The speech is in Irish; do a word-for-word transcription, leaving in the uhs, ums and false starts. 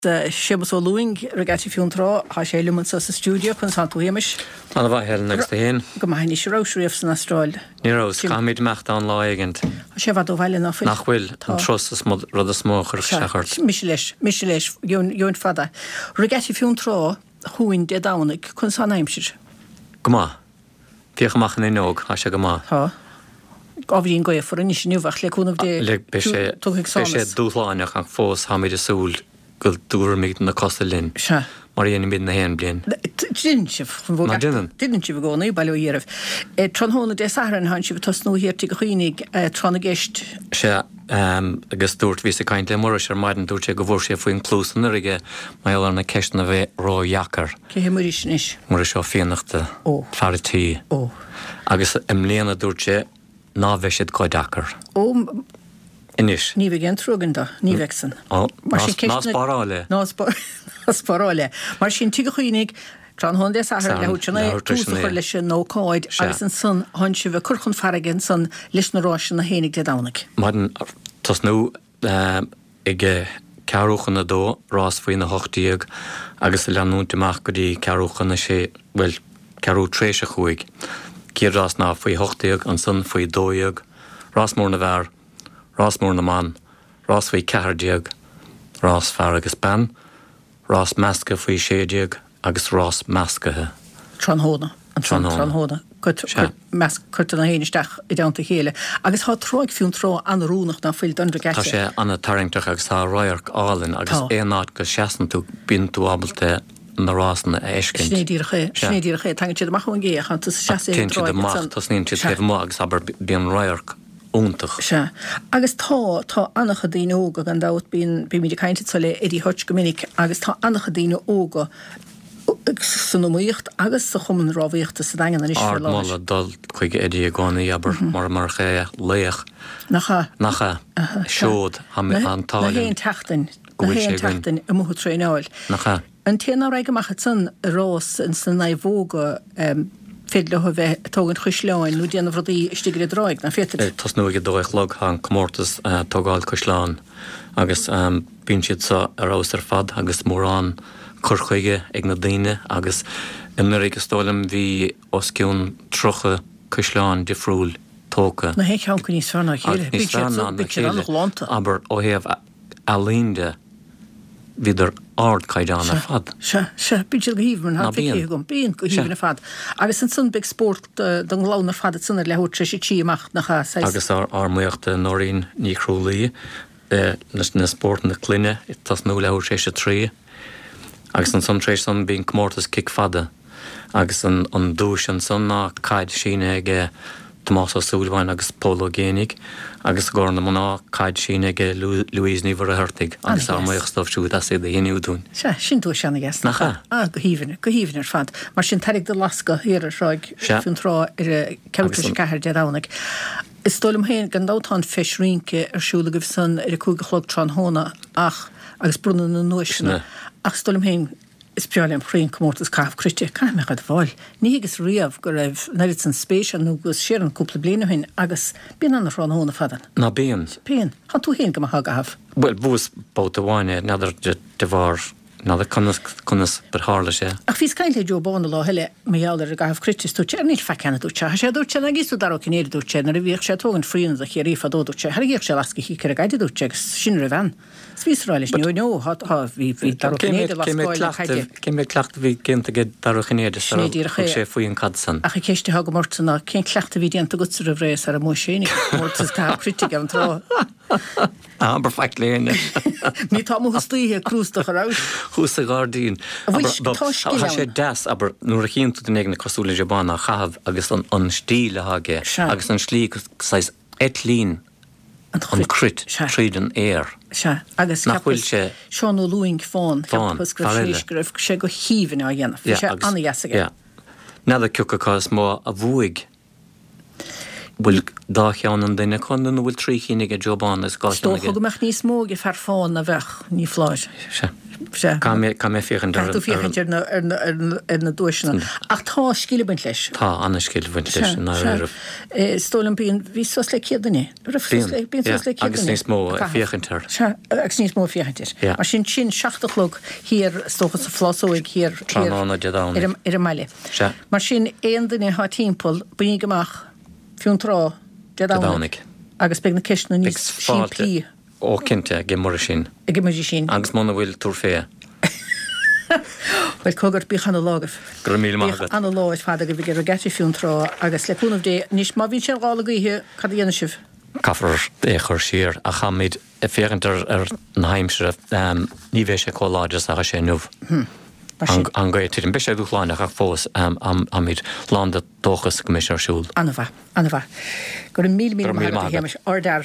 Seamus O'Luing regati fiúntrá há sé luman sa stúdio chun san túhéimis. An bhaith hel next hen. Go mai ní Roshriefs na Austrráil. Ní rós camid mecht an láigent. Sé bhd ó bhaile na fil. Nachhfuil an tros is mod rud a smóchar sechart. Michelis, Michelis, Jón fada. Regati fiúntrá chuin de dánig chun san aimsir. Goma. Fiach machchan in nóg, ha sé goma. Ha. Ábhíonn go for níos nuúfach le cúnmh de. Le be sé dúláineach an fós ha mid a súl go dúr míid na costa linn. Se. Mar dhéana mid na hen blian. Didn't sibh chun bhór. Didn't sibh gcónaí bailú dhéanamh. Tronhóna de saharan han sibh tosnú hirirtí go chuoinig trona gist. Se agus dúirt ví a caiint le mar sé maidin dúirt sé go bhór sé faoin clúsan aige mai ar na ceistna bheith rá jacar. Cé muris is. Mar seo féanachta feartí. Ó. Agus im léana dúirt sé ná bheith siad coideachar. Ó. Inis. Ní bheith an trúgan da, ní vexan. Ó, nás baráile. Nás baráile. Mar sin tí go chuoinig tran hon de sahar le hútna túsa leis sin nóáid agus an san hon si bheith curchun faragin san leis na rásin na hénig de dánig. Maidin tas nó ag cearúchan na dó rás faoin na hochtíag agus le leanúntaach go dtí cearúchan na sé bhfuil cearú tréise chuig. Cír rás ná faoi hochtíag an san faoi dóiag, rás mór na bhar, rás mór na man, rás faoi cehardiag, rás fear agus ben, rás measca faoi sédiag agus rás meascathe. Tronhóna. An tronhóna. Curta na héinisteach i dánta chéile. Agus há tróig fiún trá an rúnach na fil dundra gaiise. Tá sé anna taringteach agus tá roiarc álinn agus éanaad go seasan tú bin tú abalte na rásan a eiscint. Snédíirché, snédíirché, tangan siad amach an géach an tas seasan tróig. Tinti de macht, tas nín siad hef má agus aber bíon roiarc úntach. Se. Agus tá tá annacha daoine óga gan dát bíon bí míidir cainte le Eddie Hutch gomininic agus tá annacha daoine óga san muocht agus sa chuman rábhíochtta sa dagan an is Ard mála dul chuig Eddie a gánaí aber mar mar ché léach. Nacha. Nacha. Siód an táilin. Na héon teachtain. Na héon teachtain a muhu tréáil. Nacha. An téanna raige machcha san rás in san na bhóga fidle ho bheith tógann chuisleáin nó déanamh rudaí istigir dráig na féidir. Tas nó ige dóich log há comórtas tógáil chuisleáin agus bíonn siad sa arás ar fad agus mórrán churchuige ag na daine agus imnar ag stólam bhí osciún trocha chuisleáin difriúil tóca. Na héic cheann níos fearna chéile. Níos fearna na chéile. Aber ó héamh alínde viidir ard caiideán ar fad. Se, se, bídir go híomh mar fií gom, bíon go híomh na fad. Agus an san big sport don glán ar fad sanna le hút sé tí amach nach cha. Agus ar muochta nóirín ní chrúlaí na sport na cluine, tas nó le hút sé sé trí. Agus an san trééis san bíon comórtas kick fada. Agus an dúis an san ná caiid síne ag Tomás Súlhhain agus Polo Génig, agus gár na mná caiid sin ag Louise Ní Mhuircheartaigh, agus ar muoch stofisiúd as é de dhéanú dún. Se, sin dú seanna gas. Nacha. Ah, go híhann, go híhann ar fad. Mar sin tarig de lasca hir ar ráig fún rá ar cebhtar sé cethir de dánach. Is tólam héin gan dátán feisrínce ar siúla goibh san ar a cúga chlog tronhóna ach agus brunna na nuisna. Ach tólam héin is peáil an chrín comórtas cáh crite, cá me chud bháil. Ní agus riamh go raibh neirid san spéisial nó gus séar an cúpla bliana hain agus bíon anna rán hóna fadan. Na bíon. Bíon. Tá tú héin go thugahaf. Well, bús bóta bháine nadidir de bhar nadidir chunas berthála sé. Ach fís caiint le Joe lá heile méálar a gahaf critis tú ar níor fecena dúte. sé dúte na gíú dar cinnéir dúte na bhíoh sé tógann fríon a chéirí fadóúte. Thgéoh sé lasca hí ar a gaiide dúte sin ra bhean. Svísráilis nó nó hí hí dar cinnéidir lascáil. Cé mé cleachta bhí cinnta go dar cinnéidir sé faoin cad san. Ach céiste ha go mórtainna cén cleachta bhí déanta go ar a bhrééis ar a mó sénig mórtas cá critic an rá. Aber feic léine. Ní tá mú stúíthe cruúsach ará. Chús a gádaín. sé das, aber nuair a chin tú den éag na cosúla Jabána chahabh agus an stíle hage agus an slí sais etlín an crit tríd an éir. Se, agus nachhfuil sé Seán O'Luing fáin fáin sé go híhann á dhéanamh. sé anna dheasaige. Nada ciúcha má a bhuaig bhfuil dá cheann an duine chun bhfuil trí chinnig a Jobán is gáis. Tócha go meach níos móg i fear fáin a bheith ní fláis. Se. Ca mé fiochan Tú fiochanir na dúisina. Ach tá scílebaint leis. Tá anna scílebaint leis ná raibh. Stólam bíon ví sos le céadaine. Agus níos mó fiochantar. Agus níos mó fiochantir. Mar sin sin seachtalog hir stochas sa flosóig hir Trána de dána. ar a meile. Mar sin éon duine há timppel buí goach fiún rá de dánig. Agus be na ceisna níos sin plí. Ó cinnte ge mar sin. Ige mar sin. Agus mána bhfuil túr fé. Well cogart bí chana lágah. Gur mí mágad. Anna láid fád a bhí ar a gaiiti fiún rá agus leúnmh dé níos má bhín sé gálagathe cad dhéana sibh. Caafar é chur siar a chaid a féantar ar na haimsere ní bhéh sé choláidir a sé nuh. An gaiir an be sé dúchláinach ach fós am míid lánda dóchas go mis arsúl. Anna bha, anna bha. Gur mí mí ardar